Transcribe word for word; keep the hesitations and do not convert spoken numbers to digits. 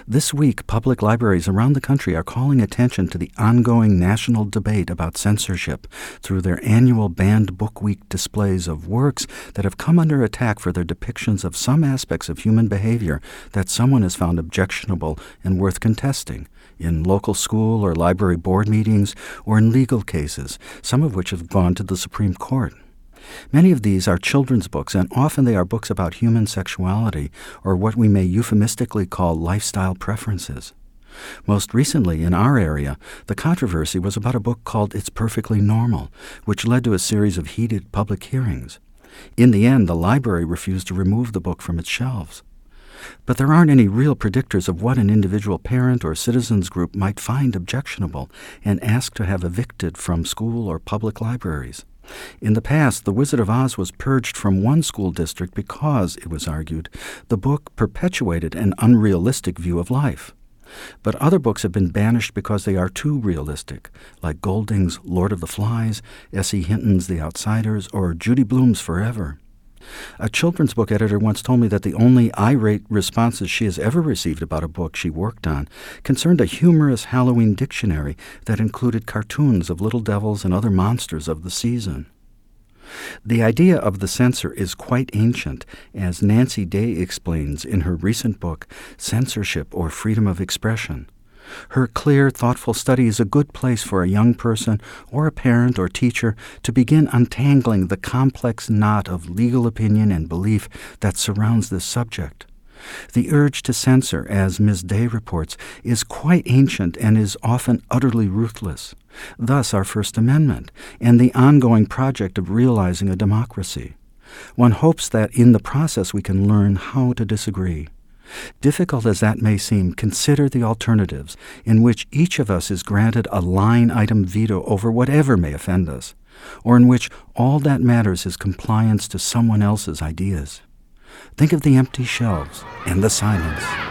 This week, public libraries around the country are calling attention to the ongoing national debate about censorship through their annual Banned Book Week displays of works that have come under attack for their depictions of some aspects of human behavior that someone has found objectionable and worth contesting, in local school or library board meetings or in legal cases, some of which have gone to the Supreme Court. Many of these are children's books, and often they are books about human sexuality or what we may euphemistically call lifestyle preferences. Most recently, in our area, the controversy was about a book called It's Perfectly Normal, which led to a series of heated public hearings. In the end, the library refused to remove the book from its shelves. But there aren't any real predictors of what an individual parent or citizens group might find objectionable and ask to have evicted from school or public libraries. In the past, The Wizard of Oz was purged from one school district because, it was argued, the book perpetuated an unrealistic view of life. But other books have been banished because they are too realistic, like Golding's Lord of the Flies, S E Hinton's The Outsiders, or Judy Blume's Forever. A children's book editor once told me that the only irate responses she has ever received about a book she worked on concerned a humorous Halloween dictionary that included cartoons of little devils and other monsters of the season. The idea of the censor is quite ancient, as Nancy Day explains in her recent book, Censorship or Freedom of Expression. Her clear, thoughtful study is a good place for a young person or a parent or teacher to begin untangling the complex knot of legal opinion and belief that surrounds this subject. The urge to censor, as Miz Day reports, is quite ancient and is often utterly ruthless. Thus our First Amendment and the ongoing project of realizing a democracy. One hopes that in the process we can learn how to disagree. Difficult as that may seem, consider the alternatives in which each of us is granted a line-item veto over whatever may offend us, or in which all that matters is compliance to someone else's ideas. Think of the empty shelves and the silence.